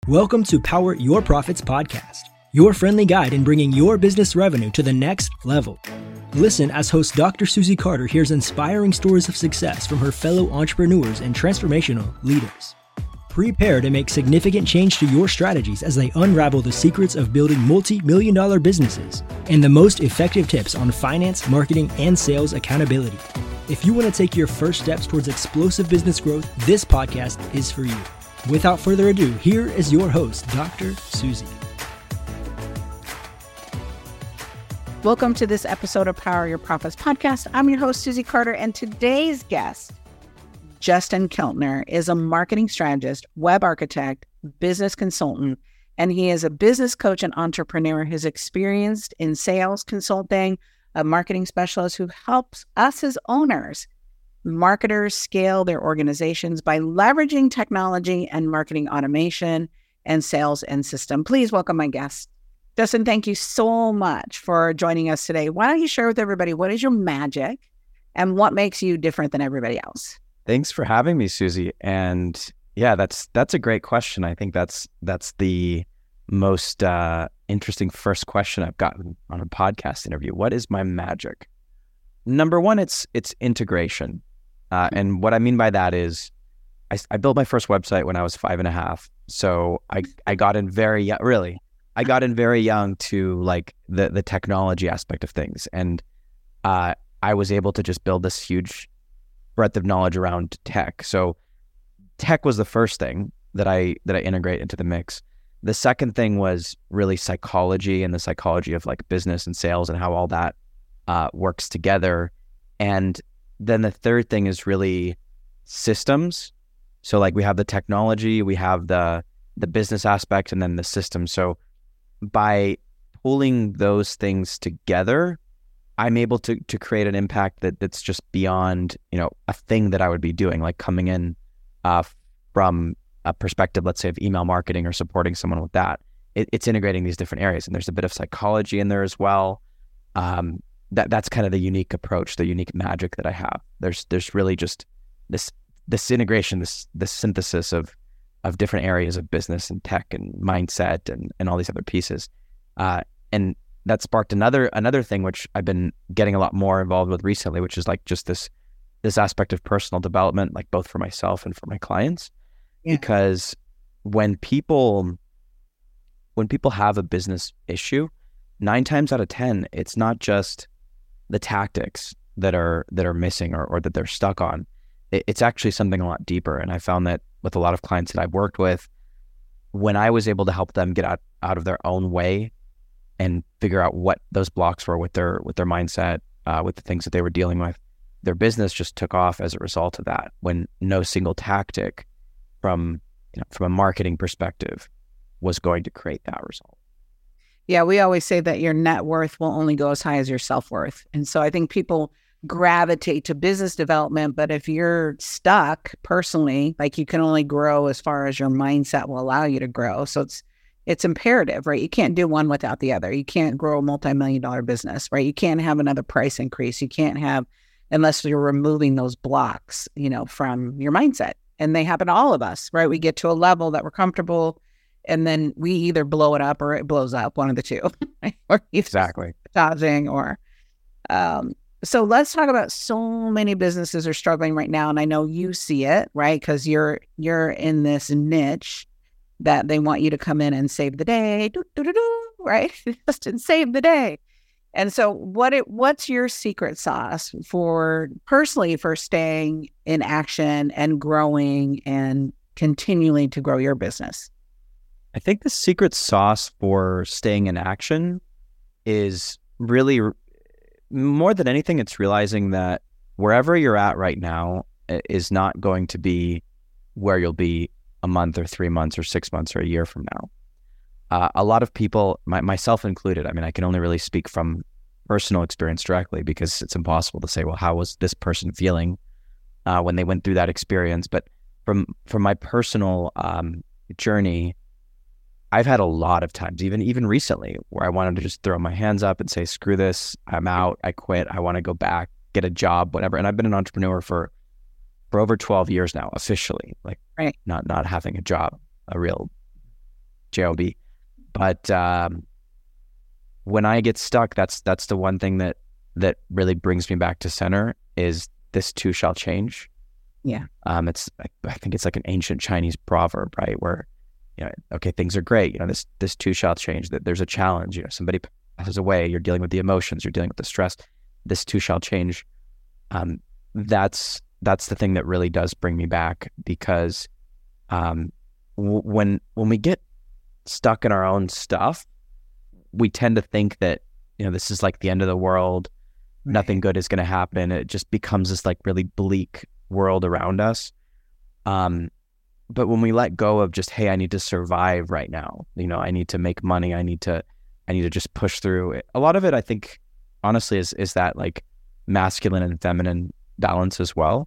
Welcome to Power Your Profits podcast, your friendly guide in bringing your business revenue to the next level. Listen as host Dr. Susie Carter hears inspiring stories of success from her fellow entrepreneurs and transformational leaders. Prepare to make significant change to your strategies as they unravel the secrets of building multi-million-dollar businesses and the most effective tips on finance, marketing, and sales accountability. If you want to take your first steps towards explosive business growth, this podcast is for you. Without further ado, here is your host, Dr. Susie. Welcome to this episode of Power Your Profits podcast. I'm your host, Susie Carter, and today's guest, Justin Keltner, is a marketing strategist, web architect, business consultant, and he is a business coach and entrepreneur who's experienced in sales, consulting, a marketing specialist who helps us as owners, marketers scale their organizations by leveraging technology and marketing automation and sales and system. Please welcome my guest. Justin, thank you so much for joining us today. Why don't you share with everybody what is your magic and what makes you different than everybody else? Thanks for having me, Susie. And yeah, that's a great question. I think that's the most interesting first question I've gotten on a podcast interview. What is my magic? Number one, it's integration. And what I mean by that is I built my first website when I was 5.5. So I got in very young, I got in very young to like the technology aspect of things. And I was able to just build this huge breadth of knowledge around tech. So tech was the first thing that I integrate into the mix. The second thing was really psychology and the psychology of like business and sales and how all that works together. And then the third thing is really systems. So like we have the technology, we have the business aspect, and then the system. So by pulling those things together, I'm able to create an impact that's just beyond, a thing that I would be doing, like coming in from a perspective, let's say, of email marketing or supporting someone with that. It's integrating these different areas, and there's a bit of psychology in there as well. That's kind of the unique approach, the unique magic that I have. There's really just this integration, this synthesis of different areas of business and tech and mindset and all these other pieces. And that sparked another thing which I've been getting a lot more involved with recently, which is like just this aspect of personal development, like both for myself and for my clients. Yeah. Because when people have a business issue, 9 times out of 10, it's not just the tactics that are missing or that they're stuck on. It's actually something a lot deeper. And I found that with a lot of clients that I've worked with, when I was able to help them get out of their own way and figure out what those blocks were with their mindset, with the things that they were dealing with, their business just took off as a result of that, when no single tactic from a marketing perspective was going to create that result. Yeah, we always say that your net worth will only go as high as your self-worth. And so I think people gravitate to business development, but if you're stuck personally, like you can only grow as far as your mindset will allow you to grow. So it's imperative, right? You can't do one without the other. You can't grow a multi-million-dollar business, right? You can't have another price increase. You can't have, unless you're removing those blocks, from your mindset. And they happen to all of us, right? We get to a level that we're comfortable, and then we either blow it up or it blows up, one of the two. Right? Or exactly dodging or so let's talk about, so many businesses are struggling right now, and I know you see it, right? Because you're in this niche that they want you to come in and save the day, right? Just and save the day. And so what's your secret sauce for staying in action and growing and continuing to grow your business? I think the secret sauce for staying in action is really, more than anything, it's realizing that wherever you're at right now is not going to be where you'll be a month or 3 months or 6 months or a year from now. A lot of people, myself included, I mean, I can only really speak from personal experience directly, because it's impossible to say, well, how was this person feeling when they went through that experience? But from my personal journey, I've had a lot of times, even recently, where I wanted to just throw my hands up and say, screw this, I'm out, I quit, I want to go back, get a job, whatever. And I've been an entrepreneur for over 12 years now, officially, like right. not having a job, a real job. But when I get stuck, that's the one thing that really brings me back to center is this too shall change. Yeah. I think it's like an ancient Chinese proverb, right? Where, okay, things are great. This too shall change. That there's a challenge. Somebody passes away. You're dealing with the emotions. You're dealing with the stress. This too shall change. That's the thing that really does bring me back, because when we get stuck in our own stuff, we tend to think that this is like the end of the world. Right. Nothing good is going to happen. It just becomes this like really bleak world around us. But when we let go of just, hey, I need to survive right now. I need to make money. I need to just push through it. A lot of it, I think, honestly, is that like masculine and feminine balance as well.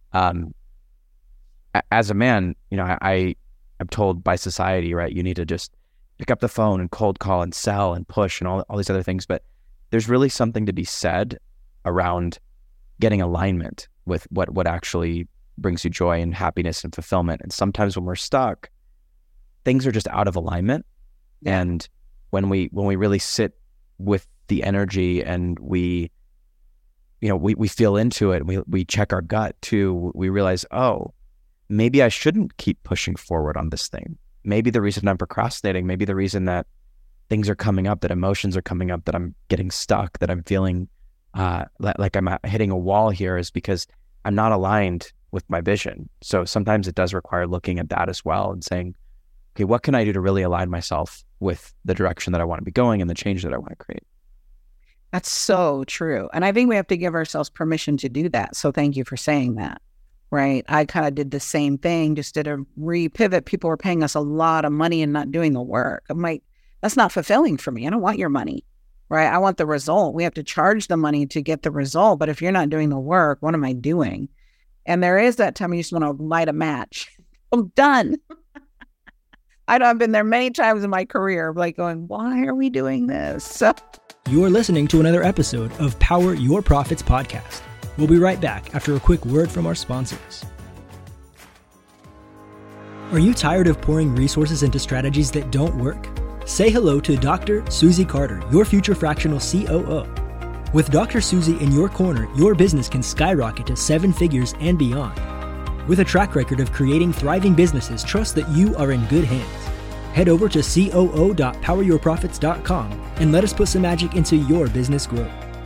As a man, I'm told by society, right, you need to just pick up the phone and cold call and sell and push and all these other things. But there's really something to be said around getting alignment with what actually brings you joy and happiness and fulfillment. And sometimes when we're stuck, things are just out of alignment. And when we really sit with the energy and we feel into it, and we check our gut too, we realize, oh, maybe I shouldn't keep pushing forward on this thing. Maybe the reason I'm procrastinating, maybe the reason that things are coming up, that emotions are coming up, that I'm getting stuck, that I'm feeling like I'm hitting a wall here, is because I'm not aligned with my vision. So sometimes it does require looking at that as well and saying, okay, what can I do to really align myself with the direction that I want to be going and the change that I want to create? That's so true. And I think we have to give ourselves permission to do that. So thank you for saying that, right? I kind of did the same thing, just did a repivot. People were paying us a lot of money and not doing the work. I'm like, that's not fulfilling for me. I don't want your money, right? I want the result. We have to charge the money to get the result. But if you're not doing the work, what am I doing? And there is that time you just want to light a match. I'm done. I've been there many times in my career, like going, why are we doing this? You're listening to another episode of Power Your Profits podcast. We'll be right back after a quick word from our sponsors. Are you tired of pouring resources into strategies that don't work? Say hello to Dr. Susie Carter, your future fractional COO. With Dr. Susie in your corner, your business can skyrocket to 7 figures and beyond. With a track record of creating thriving businesses, trust that you are in good hands. Head over to coo.poweryourprofits.com and let us put some magic into your business growth.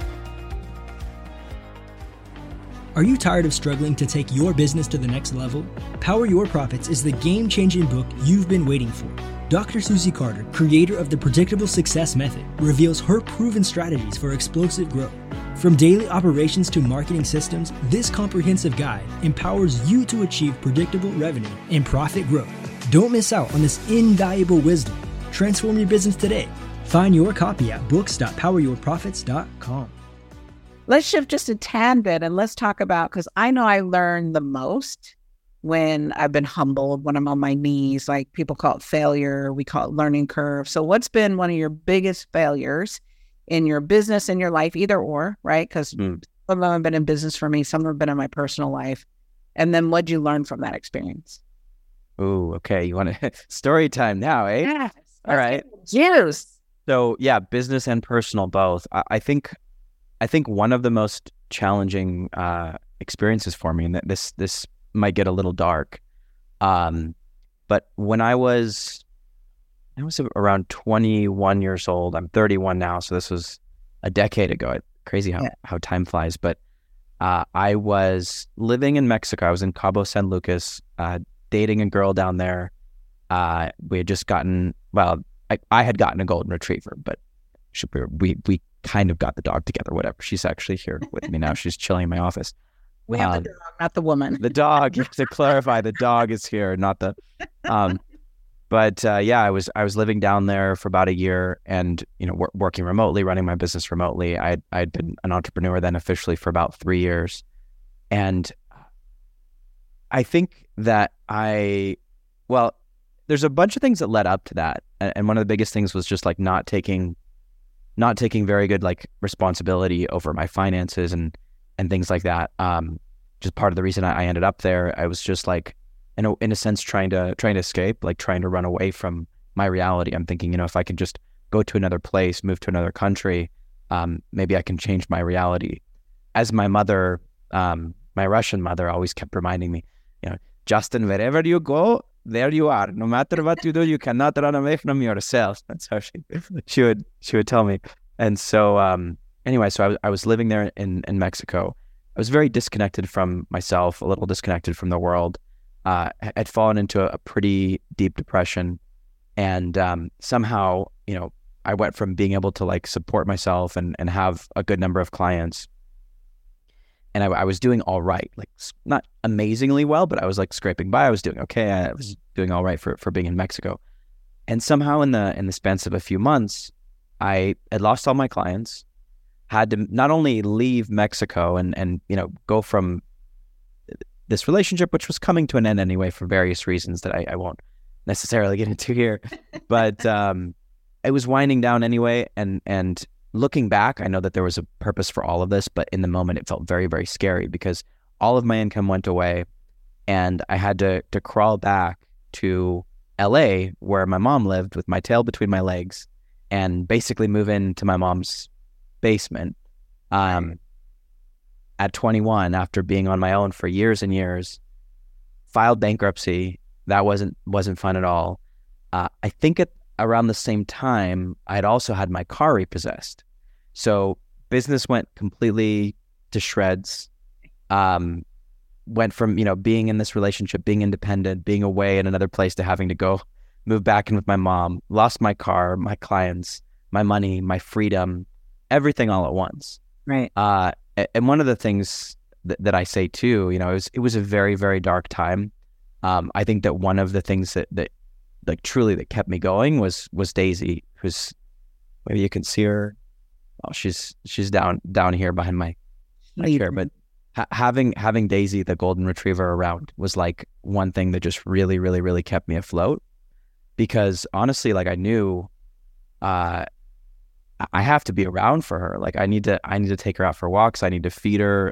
Are you tired of struggling to take your business to the next level? Power Your Profits is the game-changing book you've been waiting for. Dr. Susie Carter, creator of the Predictable Success Method, reveals her proven strategies for explosive growth. From daily operations to marketing systems, this comprehensive guide empowers you to achieve predictable revenue and profit growth. Don't miss out on this invaluable wisdom. Transform your business today. Find your copy at books.poweryourprofits.com. Let's shift just a tad bit and let's talk about, because I know I learn the most when I've been humbled, when I'm on my knees. Like people call it failure, we call it learning curve. So what's been one of your biggest failures in your business, in your life, either or, right? Because some of them have been in business for me, some have been in my personal life. And then what'd you learn from that experience? Oh, okay. You want to story time now, eh? Yes. All right. Cheers. So yeah, business and personal both. I think one of the most challenging experiences for me, and that this might get a little dark, but when I was around 21 years old. I'm 31 now, so this was a decade ago. Crazy how time flies. But I was living in Mexico. I was in Cabo San Lucas, dating a girl down there. We had just gotten, I had gotten a golden retriever, but we kind of got the dog together, whatever. She's actually here with me now. She's chilling in my office. We have the dog, not the woman. The dog, to clarify, the dog is here, not the... I was living down there for about a year and, working remotely, running my business remotely. I'd been an entrepreneur then officially for about 3 years. And I think that there's a bunch of things that led up to that. And one of the biggest things was just like not taking very good like responsibility over my finances and things like that. Just part of the reason I ended up there. I was just like, in a sense, trying to escape, like trying to run away from my reality. I'm thinking, if I could just go to another place, move to another country, maybe I can change my reality. As my mother, my Russian mother, always kept reminding me, Justin, wherever you go, there you are. No matter what you do, you cannot run away from yourself. That's how she would tell me. And so anyway, so I was living there in Mexico. I was very disconnected from myself, a little disconnected from the world. I'd fallen into a pretty deep depression, and somehow, I went from being able to like support myself and have a good number of clients, and I was doing all right, like not amazingly well, but I was like scraping by. I was doing okay. I was doing all right for being in Mexico, and somehow in the span of a few months, I had lost all my clients, had to not only leave Mexico and go from this relationship, which was coming to an end anyway for various reasons that I won't necessarily get into here, but it was winding down anyway. And looking back, I know that there was a purpose for all of this, but in the moment it felt very, very scary because all of my income went away, and I had to crawl back to LA where my mom lived with my tail between my legs and basically move into my mom's basement. At 21, after being on my own for years and years, filed bankruptcy. That wasn't fun at all. I think at around the same time, I had also had my car repossessed. So business went completely to shreds. Went from, being in this relationship, being independent, being away in another place to having to go move back in with my mom, lost my car, my clients, my money, my freedom, everything all at once. Right. And one of the things that I say too, it was a very, very dark time. I think that one of the things that like truly that kept me going was Daisy, who's, maybe you can see her. Oh, she's down here behind my chair. But having Daisy, the golden retriever, around was like one thing that just really, really, really kept me afloat. Because honestly, like I knew, I have to be around for her. Like I need to take her out for walks. I need to feed her.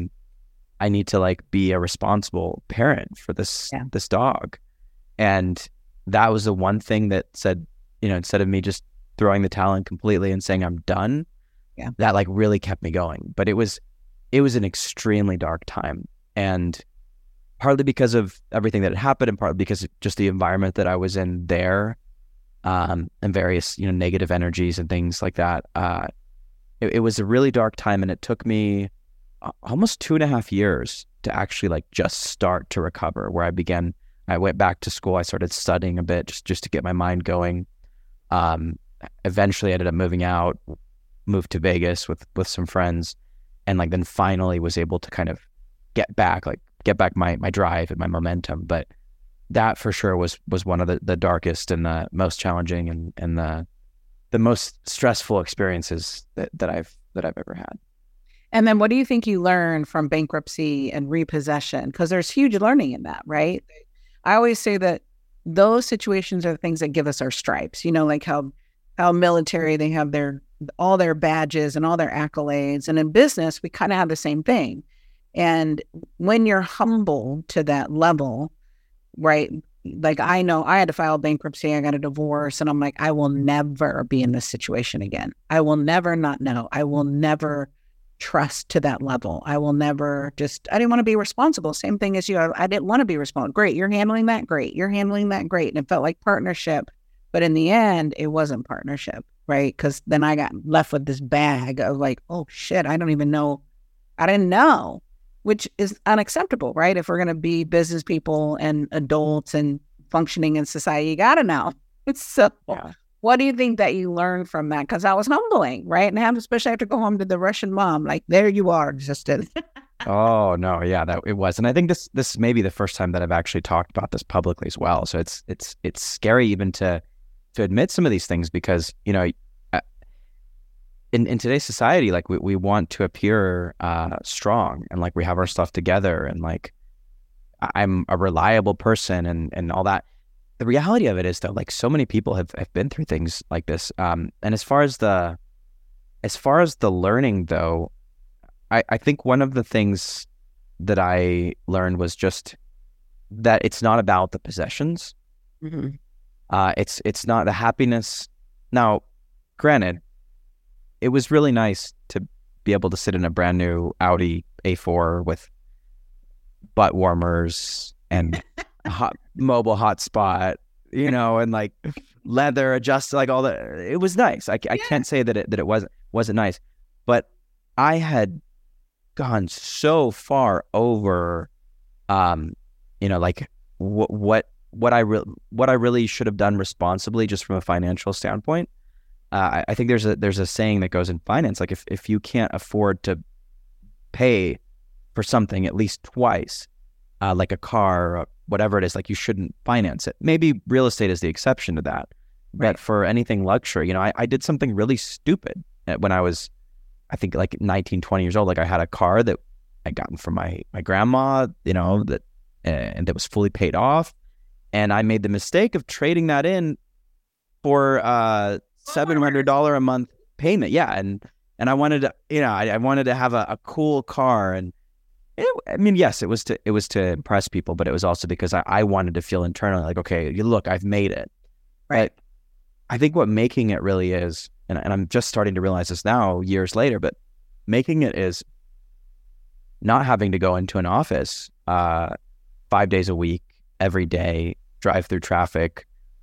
I need to like be a responsible parent for this dog. And that was the one thing that said, instead of me just throwing the towel in completely and saying I'm done, that like really kept me going. But it was an extremely dark time, and partly because of everything that had happened, and partly because of just the environment that I was in there. And various, negative energies and things like that. It was a really dark time, and it took me almost 2.5 years to actually like just start to recover, where I went back to school. I started studying a bit just to get my mind going. Eventually I ended up moved to Vegas with some friends, and like then finally was able to kind of get back my drive and my momentum. But that for sure was one of the darkest and the most challenging and the most stressful experiences that I've ever had. And then what do you think you learned from bankruptcy and repossession? Because there's huge learning in that, right? I always say that those situations are the things that give us our stripes, like how military, they have all their badges and all their accolades. And in business, we kind of have the same thing. And when you're humble to that level, right? Like I know I had to file bankruptcy, I got a divorce, and I'm like, I will never be in this situation again. I will never not know. I will never trust to that level. I will never I didn't want to be responsible. Same thing as you. I didn't want to be responsible. Great. You're handling that. Great. You're handling that. Great. And it felt like partnership. But in the end, it wasn't partnership, right? Because then I got left with this bag of like, oh shit, I don't even know. I didn't know. Which is unacceptable, right? If we're going to be business people and adults and functioning in society, you got to know. So what do you think that you learned from that? Because that was humbling, right? And especially have to go home to the Russian mom, like, there you are, Justin. Oh, no. Yeah, that it was. And I think this may be the first time that I've actually talked about this publicly as well. So it's scary even to admit some of these things because, in today's society, like we want to appear strong and like we have our stuff together and like I'm a reliable person and all that. The reality of it is though, like so many people have been through things like this. And as far as the learning though, I think one of the things that I learned was just that it's not about the possessions. Mm-hmm. It's not the happiness. Now, granted, it was really nice to be able to sit in a brand new Audi A4 with butt warmers and mobile hotspot, and like leather adjusted, like all that. It was nice. I can't say that it wasn't nice, but I had gone so far over, like what I really should have done responsibly, just from a financial standpoint. I think there's a saying that goes in finance, like if you can't afford to pay for something at least twice, like a car or whatever it is, like you shouldn't finance it. Maybe real estate is the exception to that. Right. But for anything luxury, I did something really stupid when I was, I think, like 19, 20 years old. Like I had a car that I'd gotten from my grandma, and that was fully paid off. And I made the mistake of trading that in for $700 a month payment. Yeah. And I wanted to, I wanted to have a cool car. And yes, it was to impress people, but it was also because I wanted to feel internally like, okay, look, I've made it. Right. But I think what making it really is, and I'm just starting to realize this now years later, but making it is not having to go into an office 5 days a week, every day, drive through traffic,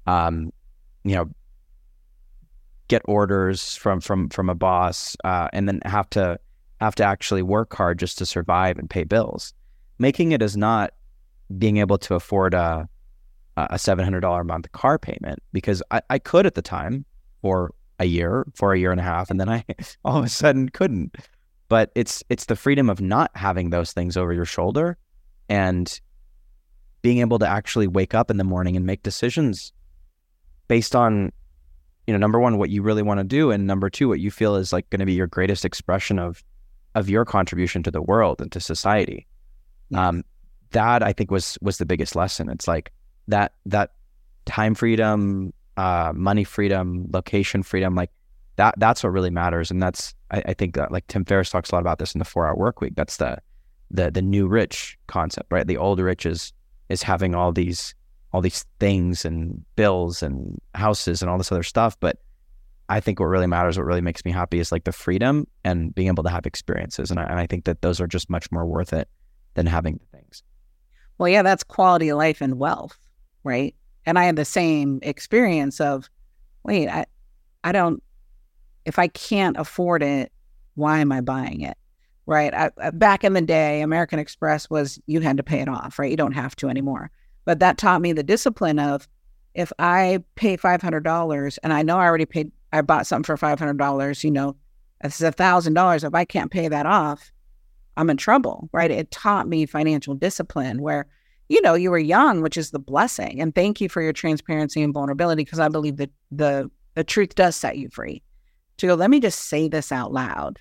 get orders from a boss, and then have to actually work hard just to survive and pay bills. Making it is not being able to afford a $700 a month car payment, because I could at the time for a year and a half, and then I all of a sudden couldn't. But it's the freedom of not having those things over your shoulder, and being able to actually wake up in the morning and make decisions based on, number one, what you really want to do, and number two, what you feel is like going to be your greatest expression of your contribution to the world and to society. Yes. That I think was the biggest lesson. It's like that time freedom, money freedom, location freedom, like that's what really matters. And that's, I think that, like, Tim Ferriss talks a lot about this in the 4-Hour Workweek. That's the new rich concept, right? The old rich is having all these things and bills and houses and all this other stuff. But I think what really matters, what really makes me happy, is like the freedom and being able to have experiences. And I think that those are just much more worth it than having the things. Well, yeah, that's quality of life and wealth, right? And I had the same experience of, wait, I don't, if I can't afford it, why am I buying it? Right? Back in the day, American Express was, you had to pay it off, right? You don't have to anymore. But that taught me the discipline of, if I pay $500 and I know I bought something for $500, it's $1,000. If I can't pay that off, I'm in trouble, right? It taught me financial discipline where, you were young, which is the blessing. And thank you for your transparency and vulnerability, because I believe that the truth does set you free to go, let me just say this out loud.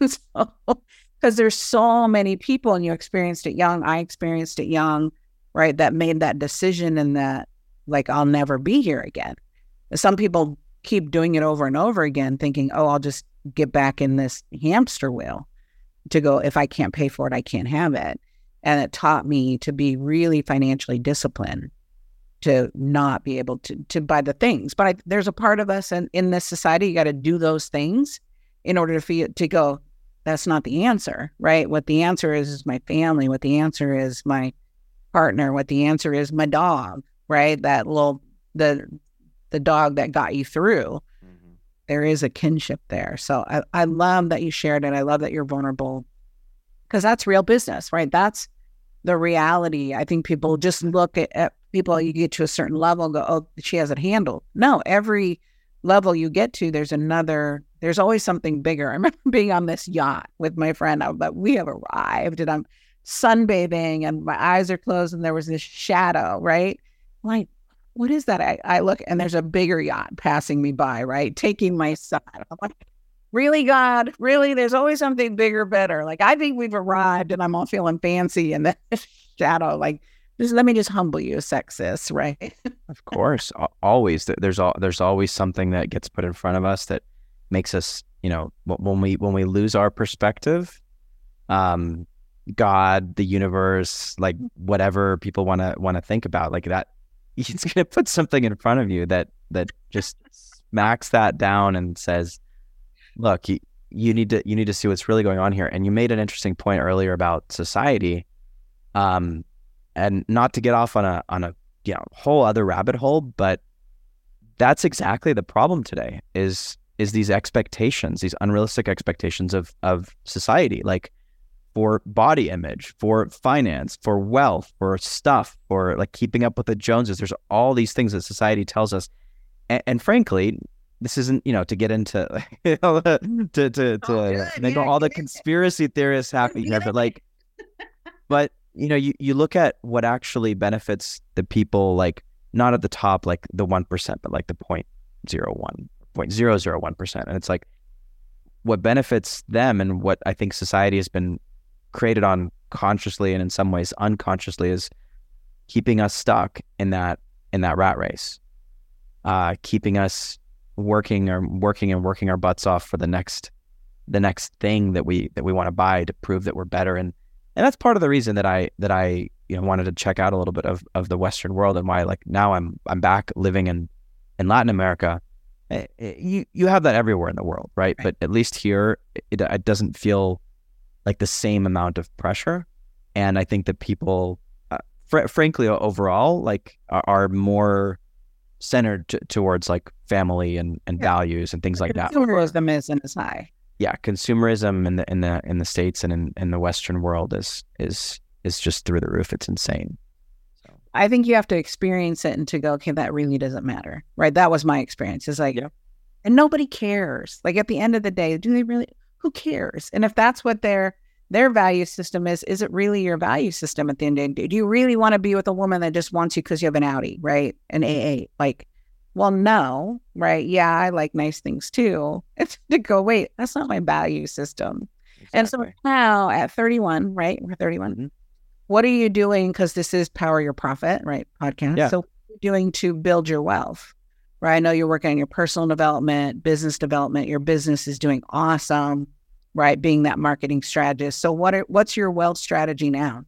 Because there's so many people, and you experienced it young, I experienced it young, right? That made that decision, and that, like, I'll never be here again. Some people keep doing it over and over again, thinking, oh, I'll just get back in this hamster wheel to go, if I can't pay for it, I can't have it. And it taught me to be really financially disciplined, to not be able to buy the things. But there's a part of us in this society, you got to do those things in order to go, that's not the answer, right? What the answer is my family. What the answer is my partner. What the answer is my dog, right? That the dog that got you through. Mm-hmm. There is a kinship there. So I love that you shared it. I love that you're vulnerable, because that's real business, right? That's the reality. I think people just look at people, you get to a certain level and go, oh, she has it handled. No, every level you get to, there's always something bigger. I remember being on this yacht with my friend, but we have arrived, and I'm sunbathing and my eyes are closed, and there was this shadow, right? Like, what is that? I look, and there's a bigger yacht passing me by, right? Taking my son. I'm like, really, God? Really? There's always something bigger, better. Like, I think we've arrived, and I'm all feeling fancy, and the shadow, like, let me just humble you, sexist, right? Of course. Always. There's always something that gets put in front of us that makes us, when we lose our perspective, God, the universe, like whatever people want to think about, like it's going to put something in front of you that just smacks that down and says, look, you need to see what's really going on here. And you made an interesting point earlier about society, and not to get off on a whole other rabbit hole, but that's exactly the problem today is these expectations, these unrealistic expectations of society, like for body image, for finance, for wealth, for stuff, for like keeping up with the Joneses. There's all these things that society tells us. And frankly, this isn't, to get into to make all the conspiracy theorists happy here, but you look at what actually benefits the people, like not at the top, like the 1%, but like the 0.001%. And it's like what benefits them and what I think society has been created on consciously and in some ways unconsciously is keeping us stuck in that rat race, keeping us working our butts off for the next thing that we want to buy to prove that we're better. And that's part of the reason that I wanted to check out a little bit of the Western world, and why like now I'm back living in Latin America. You have that everywhere in the world, right? But at least here, it doesn't feel like the same amount of pressure. And I think that people, frankly, overall, like are more centered towards like family and values and things like that. Consumerism isn't as high. Yeah, consumerism in the States and in the Western world is just through the roof. It's insane. So I think you have to experience it and to go, okay, that really doesn't matter, right? That was my experience. It's like, and nobody cares. Like at the end of the day, do they really? Who cares? And if that's what their value system is it really your value system at the end of the day? Do you really want to be with a woman that just wants you because you have an Audi, right? An AA, like. Well, no, right? Yeah, I like nice things too. It's to go, wait, that's not my value system. Exactly. And so now at 31, right? We're 31. Mm-hmm. What are you doing? Because this is Power Your Profit, right? Podcast. Yeah. So what are you doing to build your wealth, right? I know you're working on your personal development, business development. Your business is doing awesome, right? Being that marketing strategist. So what's your wealth strategy now?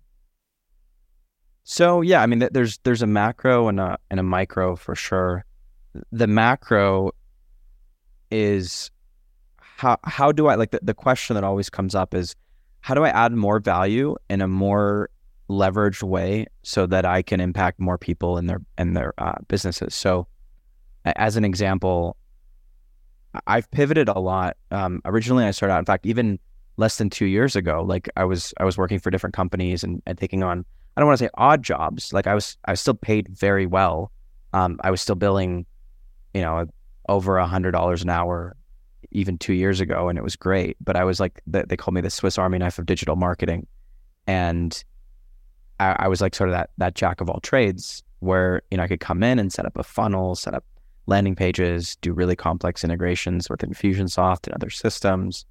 So yeah, I mean, there's a macro and a micro for sure. The macro is how do I, like the question that always comes up is, how do I add more value in a more leveraged way so that I can impact more people in their businesses? So as an example, I've pivoted a lot. Originally I started out, in fact, even less than 2 years ago, like I was working for different companies and taking on, I don't want to say odd jobs. Like I was still paid very well. I was still billing, over $100 an hour even 2 years ago, and it was great. But I was like, they called me the Swiss Army knife of digital marketing. And I was like sort of that jack of all trades where, I could come in and set up a funnel, set up landing pages, do really complex integrations with Infusionsoft and other systems.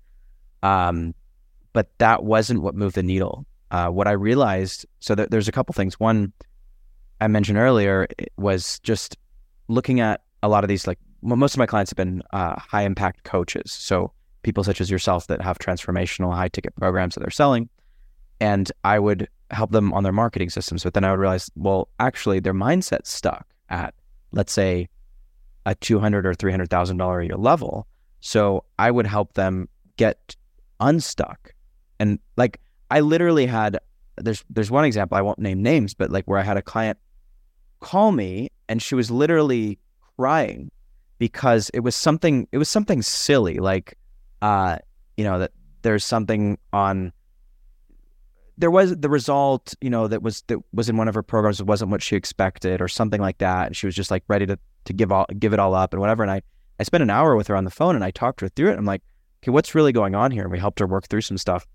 But that wasn't what moved the needle. What I realized, so there's a couple things. One, I mentioned earlier, was just looking at a lot of these, like most of my clients have been high impact coaches. So people such as yourself that have transformational high ticket programs that they're selling. And I would help them on their marketing systems. But then I would realize, well, actually their mindset's stuck at, let's say, a $200,000 or $300,000 a year level. So I would help them get unstuck. And like, I literally had, there's one example, I won't name names, but like where I had a client call me and she was literally crying because it was something silly, like, that there's something on, there was the result, that was in one of her programs, it wasn't what she expected or something like that. And she was just like ready to give it all up and whatever. And I spent an hour with her on the phone and I talked her through it. I'm like, okay, what's really going on here? And we helped her work through some stuff.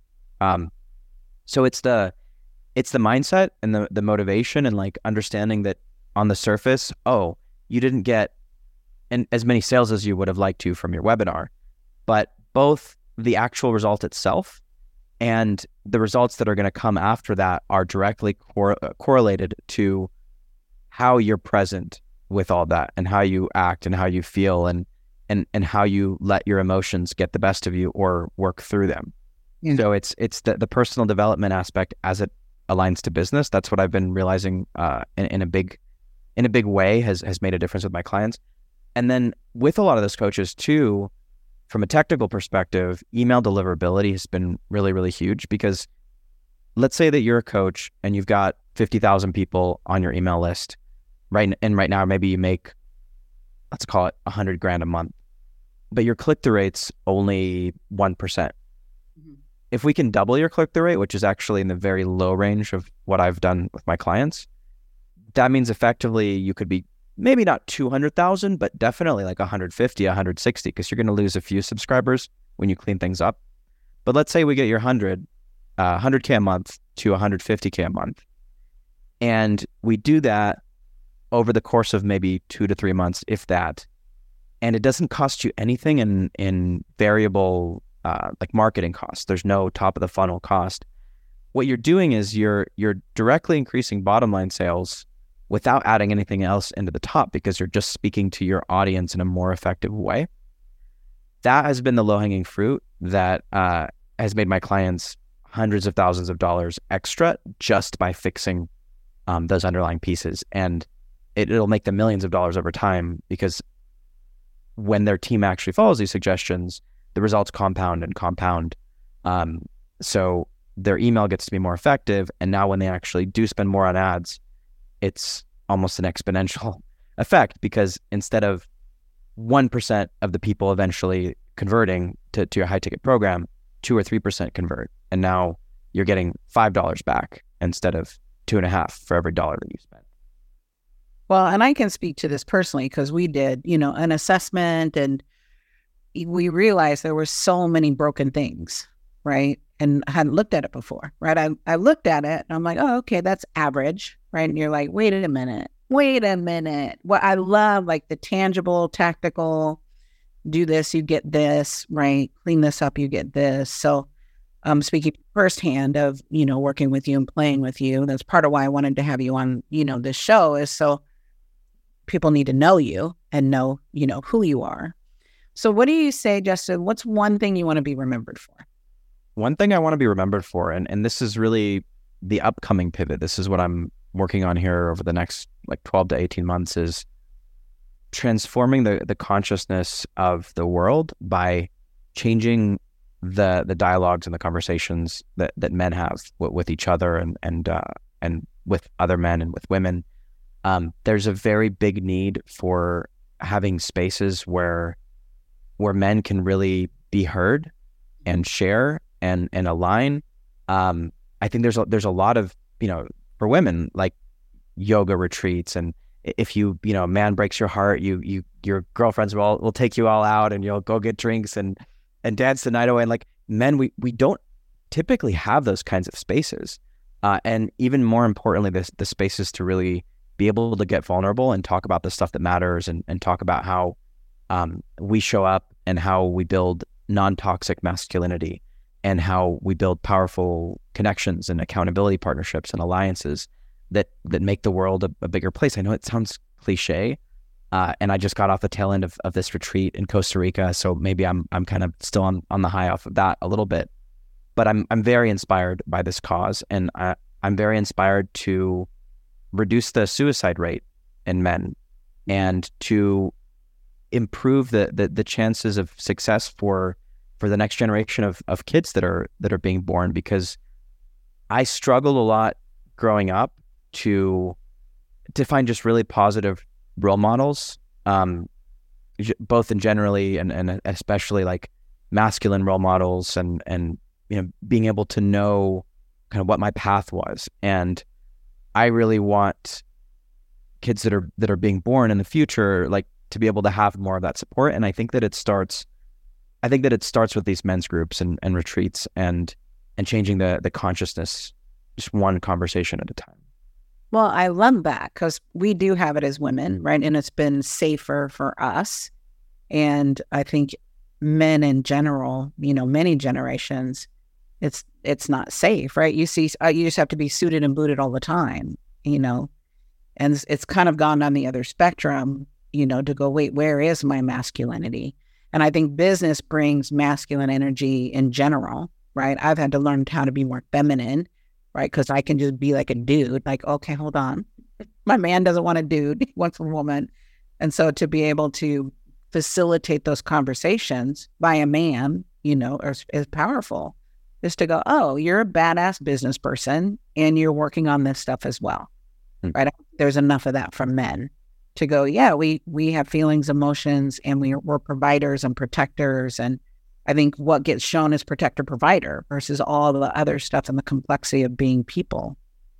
So it's the mindset and the motivation and like understanding that on the surface, oh, you didn't get as many sales as you would have liked to from your webinar, but both the actual result itself and the results that are going to come after that are directly correlated to how you're present with all that and how you act and how you feel and how you let your emotions get the best of you or work through them. Yeah. So it's the personal development aspect as it aligns to business. That's what I've been realizing in a big in a big way has made a difference with my clients. And then with a lot of those coaches too, from a technical perspective, email deliverability has been really, really huge, because let's say that you're a coach and you've got 50,000 people on your email list, right? And right now, maybe you make, let's call it $100,000 a month, but your click-through rate's only 1%. Mm-hmm. If we can double your click-through rate, which is actually in the very low range of what I've done with my clients, that means effectively you could be maybe not 200,000, but definitely like 150, 160, because you're going to lose a few subscribers when you clean things up. But let's say we get your 100K a month to 150K a month. And we do that over the course of maybe 2 to 3 months, if that. And it doesn't cost you anything in variable like marketing costs. There's no top of the funnel cost. What you're doing is you're directly increasing bottom line sales without adding anything else into the top, because you're just speaking to your audience in a more effective way. That has been the low-hanging fruit that has made my clients hundreds of thousands of dollars extra just by fixing those underlying pieces. And it'll make them millions of dollars over time, because when their team actually follows these suggestions, the results compound and compound. So their email gets to be more effective. And now when they actually do spend more on ads, it's almost an exponential effect, because instead of 1% of the people eventually converting to your high ticket program, 2 or 3% convert. And now you're getting $5 back instead of $2.50 for every dollar that you spend. Well, and I can speak to this personally, because we did, an assessment, and we realized there were so many broken things, right? And I hadn't looked at it before, right? I looked at it and I'm like, oh, okay, that's average, right? And you're like, wait a minute. Well, I love like the tangible, tactical, do this, you get this, right? Clean this up, you get this. So speaking firsthand of, working with you and playing with you, that's part of why I wanted to have you on, this show, is so people need to know you and know, who you are. So what do you say, Justin? What's one thing you want to be remembered for? One thing I want to be remembered for, and this is really the upcoming pivot. This is what I'm working on here over the next 12 to 18 months, is transforming the consciousness of the world by changing the dialogues and the conversations that men have with each other and with other men and with women. There's a very big need for having spaces where men can really be heard and share and align. I think there's a lot of, for women, like yoga retreats, and if a man breaks your heart, your girlfriends will take you all out and you'll go get drinks and dance the night away. And like men, we don't typically have those kinds of spaces. And even more importantly, the spaces to really be able to get vulnerable and talk about the stuff that matters, and talk about how we show up and how we build non-toxic masculinity, and how we build powerful connections and accountability partnerships and alliances that make the world a bigger place. I know it sounds cliche, and I just got off the tail end of this retreat in Costa Rica, so maybe I'm kind of still on the high off of that a little bit. But I'm very inspired by this cause, and I'm very inspired to reduce the suicide rate in men, and to improve the chances of success for the next generation of kids that are being born, because I struggled a lot growing up to find just really positive role models, both in generally and especially like masculine role models, and being able to know kind of what my path was. And I really want kids that are being born in the future, like, to be able to have more of that support. And I think that it starts with these men's groups and retreats and changing the consciousness, just one conversation at a time. Well, I love that, because we do have it as women, right? And it's been safer for us. And I think men in general, many generations, it's not safe, right? You see, you just have to be suited and booted all the time, and it's kind of gone on the other spectrum, to go, wait, where is my masculinity? And I think business brings masculine energy in general, right? I've had to learn how to be more feminine, right? Because I can just be like a dude, like, okay, hold on, My man doesn't want a dude, he wants a woman. And so to be able to facilitate those conversations by a man, is powerful. Just to go, oh, you're a badass business person and you're working on this stuff as well, right? There's enough of that from men to go, yeah, we have feelings, emotions, and we're providers and protectors. And I think what gets shown is protector provider versus all the other stuff and the complexity of being people,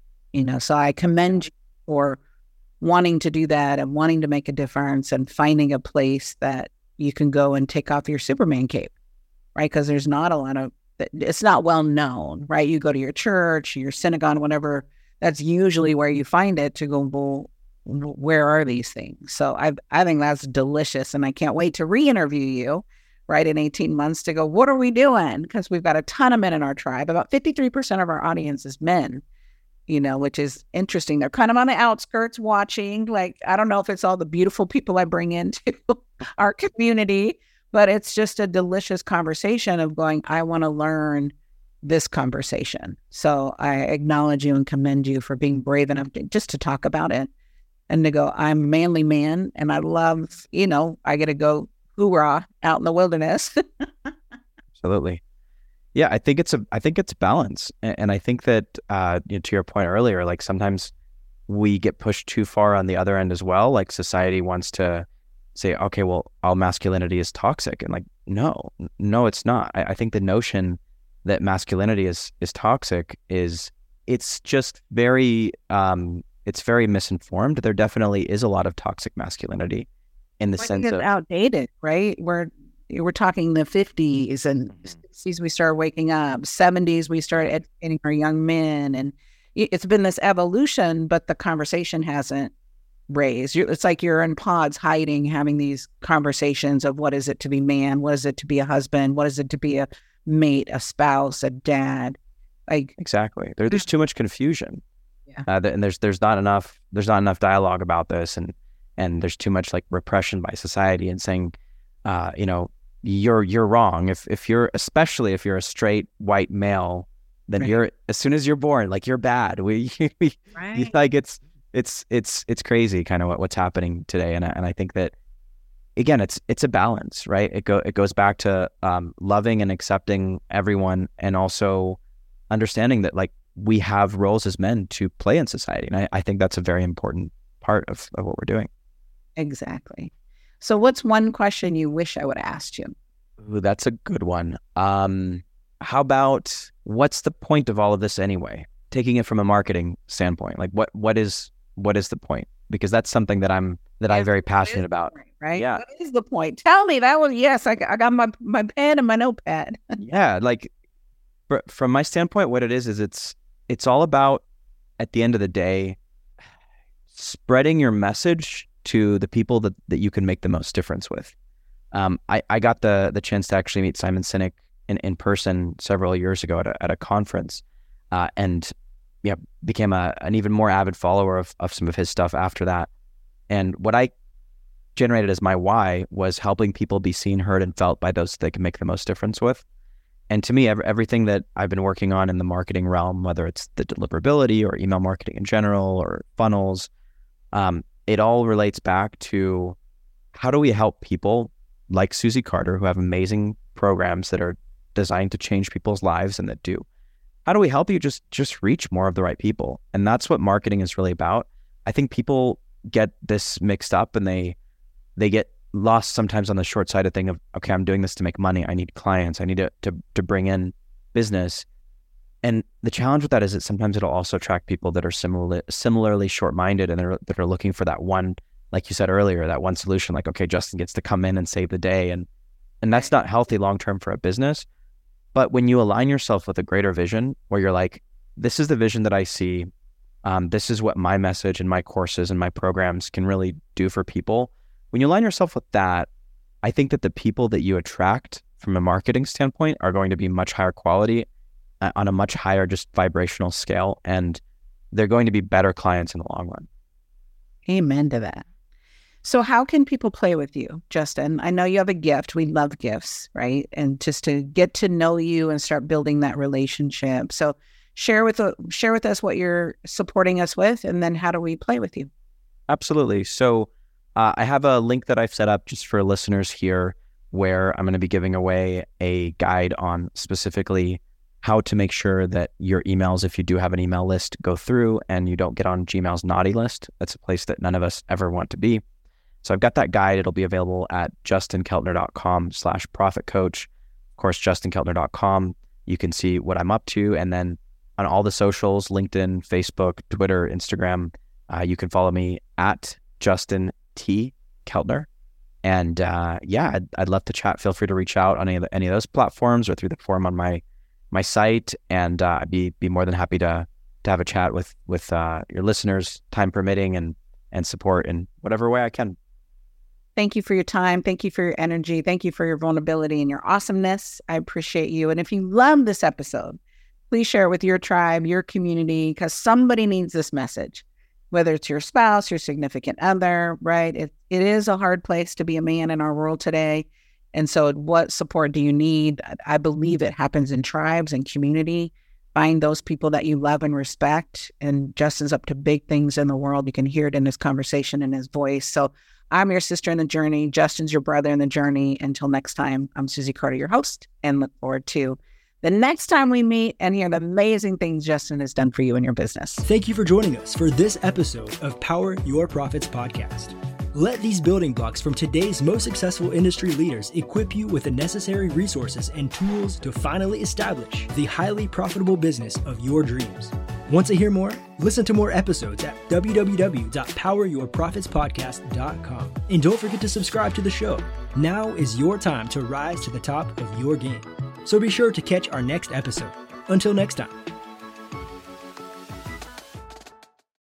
So I commend you for wanting to do that and wanting to make a difference and finding a place that you can go and take off your Superman cape, right? Because there's not a lot of, it's not well known, right? You go to your church, your synagogue, whatever, that's usually where you find it to go, well, where are these things? So I think that's delicious. And I can't wait to re-interview you, right, in 18 months to go, what are we doing? Because we've got a ton of men in our tribe. About 53% of our audience is men, which is interesting. They're kind of on the outskirts watching. Like, I don't know if it's all the beautiful people I bring into our community, but it's just a delicious conversation of going, I want to learn this conversation. So I acknowledge you and commend you for being brave enough just to talk about it and to go, I'm a manly man and I love, I get to go hoorah out in the wilderness. Absolutely. Yeah, I think it's balance. And I think that, to your point earlier, like sometimes we get pushed too far on the other end as well. Like society wants to say, okay, well, all masculinity is toxic. And like, no, it's not. I think the notion that masculinity is toxic it's just very, it's very misinformed. There definitely is a lot of toxic masculinity in the sense of outdated, right? We're talking the 50s and 60s, we started waking up. 70s, we started educating our young men. And it's been this evolution, but the conversation hasn't raised. It's like you're in pods hiding, having these conversations of what is it to be man? What is it to be a husband? What is it to be a mate, a spouse, a dad? Like exactly. There's too much confusion. Yeah. And there's not enough dialogue about this, and there's too much like repression by society and saying, you're wrong. Especially if you're a straight white male, then you're, as soon as you're born, like you're bad. Right. Like it's crazy kind of what's happening today. And I think that, again, it's a balance, right? It goes back to loving and accepting everyone, and also understanding that like we have roles as men to play in society. And I think that's a very important part of what we're doing. Exactly. So what's one question you wish I would have asked you? Ooh, that's a good one. How about, what's the point of all of this anyway? Taking it from a marketing standpoint, like what is the point? Because that's something that I'm very passionate about. Point, right? Yeah. What is the point? Tell me that one. Yes, I got my pen and my notepad. Yeah. Like from my standpoint, what it is it's all about, at the end of the day, spreading your message to the people that you can make the most difference with. I got the chance to actually meet Simon Sinek in person several years ago at a conference, and became an even more avid follower of some of his stuff after that. And what I generated as my why was helping people be seen, heard, and felt by those they can make the most difference with. And to me, everything that I've been working on in the marketing realm, whether it's the deliverability or email marketing in general or funnels, it all relates back to how do we help people like Susie Carter, who have amazing programs that are designed to change people's lives and that do. How do we help you just reach more of the right people? And that's what marketing is really about. I think people get this mixed up, and they get lost sometimes on the short side of thing of, okay, I'm doing this to make money. I need clients. I need to bring in business. And the challenge with that is that sometimes it'll also attract people that are similarly short-minded, and that are looking for that one, like you said earlier, that one solution, like, okay, Justin gets to come in and save the day. And that's not healthy long-term for a business. But when you align yourself with a greater vision, where you're like, this is the vision that I see, this is what my message and my courses and my programs can really do for people. When you align yourself with that, I think that the people that you attract from a marketing standpoint are going to be much higher quality, on a much higher just vibrational scale, and they're going to be better clients in the long run. Amen to that. So how can people play with you, Justin? I know you have a gift. We love gifts, right? And just to get to know you and start building that relationship. So share with us what you're supporting us with, and then how do we play with you? Absolutely. So I have a link that I've set up just for listeners here where I'm going to be giving away a guide on specifically how to make sure that your emails, if you do have an email list, go through and you don't get on Gmail's naughty list. That's a place that none of us ever want to be. So I've got that guide. It'll be available at justinkeltner.com/profitcoach. Of course, justinkeltner.com. You can see what I'm up to. And then on all the socials, LinkedIn, Facebook, Twitter, Instagram, you can follow me at Justin T. Keltner. And I'd love to chat. Feel free to reach out on any of those platforms or through the form on my site. And I'd be more than happy to have a chat with your listeners, time permitting, and support in whatever way I can. Thank you for your time. Thank you for your energy. Thank you for your vulnerability and your awesomeness. I appreciate you. And if you love this episode, please share it with your tribe, your community, because somebody needs this message, whether it's your spouse, your significant other, right? It is a hard place to be a man in our world today. And so what support do you need? I believe it happens in tribes and community. Find those people that you love and respect. And Justin's up to big things in the world. You can hear it in his conversation and his voice. So I'm your sister in the journey. Justin's your brother in the journey. Until next time, I'm Susie Carter, your host, and look forward to the next time we meet and hear the amazing things Justin has done for you in your business. Thank you for joining us for this episode of Power Your Profits podcast. Let these building blocks from today's most successful industry leaders equip you with the necessary resources and tools to finally establish the highly profitable business of your dreams. Want to hear more? Listen to more episodes at www.poweryourprofitspodcast.com. And don't forget to subscribe to the show. Now is your time to rise to the top of your game. So be sure to catch our next episode. Until next time.